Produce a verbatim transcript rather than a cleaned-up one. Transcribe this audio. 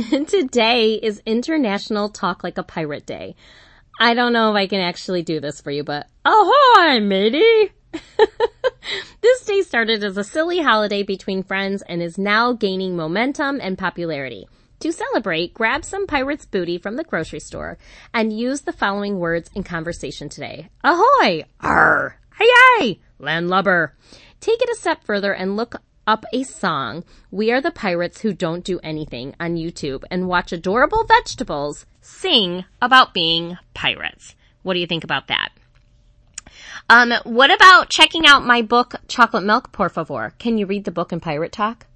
Today is International Talk Like a Pirate Day. I don't know if I can actually do this for you, but ahoy, matey! This day started as a silly holiday between friends and is now gaining momentum and popularity. To celebrate, grab some pirate's booty from the grocery store and use the following words in conversation today. Ahoy! Arr! Aye aye! Landlubber! Take it a step further and look up a song, We Are the Pirates Who Don't Do Anything, on YouTube and watch adorable vegetables sing about being pirates. What do you think about that? Um, what about checking out my book, Chocolate Milk, por favor? Can you read the book in pirate talk?